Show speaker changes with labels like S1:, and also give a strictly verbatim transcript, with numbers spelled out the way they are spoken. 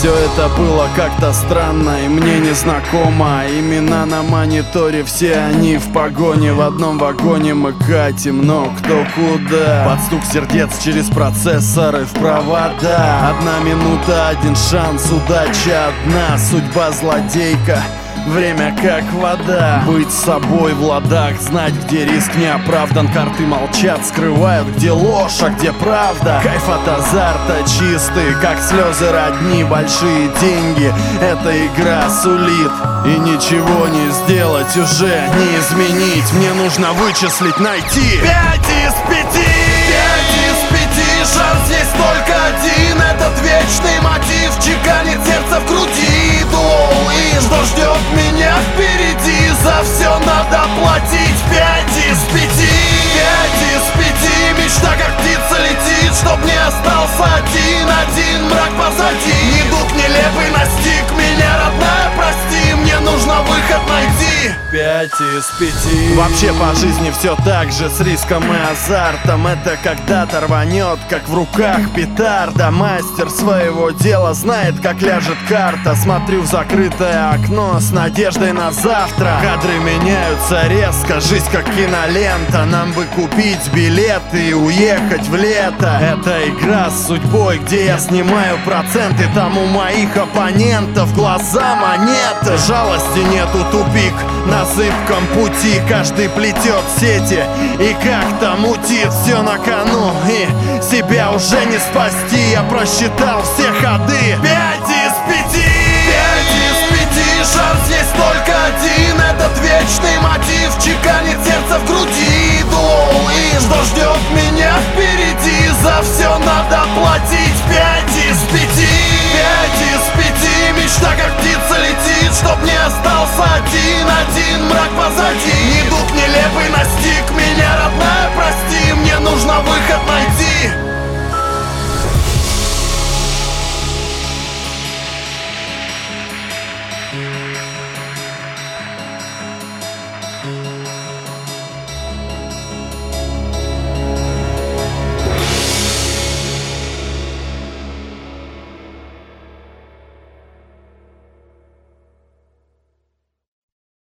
S1: Все это было как-то странно и мне незнакомо. Имена на мониторе, все они в погоне. В одном вагоне мы катим, но кто куда. Под стук сердец через процессоры в провода. Одна минута, один шанс, удача одна. Судьба злодейка, время как вода. Быть собой в ладах, знать, где риск не оправдан. Карты молчат, скрывают, где ложь, а где правда. Кайф от азарта чистый, как слезы родни. Большие деньги эта игра сулит, и ничего не сделать, уже не изменить. Мне нужно вычислить, найти пять из пяти. Пять из пяти, шанс здесь только один. Этот вечный мотив чеканит сердце в груди. All-in. Что ждет меня впереди? За все надо платить. Пять из пяти. Пять из пяти. Мечта как птица летит, чтоб не остался один. Один мрак позади. Недуг нелепый настиг меня, родная, прости. Мне нужно выход найти. Пять из пяти. Вообще по жизни все так же, с риском и азартом. Это когда-то рванет, как в руках петарда. Мастер своего дела знает, как ляжет карта. Смотрю в закрытое окно с надеждой на завтра. Кадры меняются резко, жизнь как кинолента. Нам бы купить билеты и уехать в лето. Это игра с судьбой, где я снимаю проценты. Там у моих оппонентов глаза монеты. Жалости нету, тупик на зыбком пути. Каждый плетет сети и как-то мутит. Все на кону и себя уже не спасти. Я просчитал все ходы. Пять из пяти. Пять из пяти. Шанс здесь только один. Этот вечный мотив чеканит сердце в груди. All-in. Что ждет меня впереди? За все надо платить. Пять из пяти. Пять из пяти. Мечта как птица летит, чтоб не остался один. Один мрак позади. Недуг нелепый настиг меня, родная, прости. Мне нужно выход найти.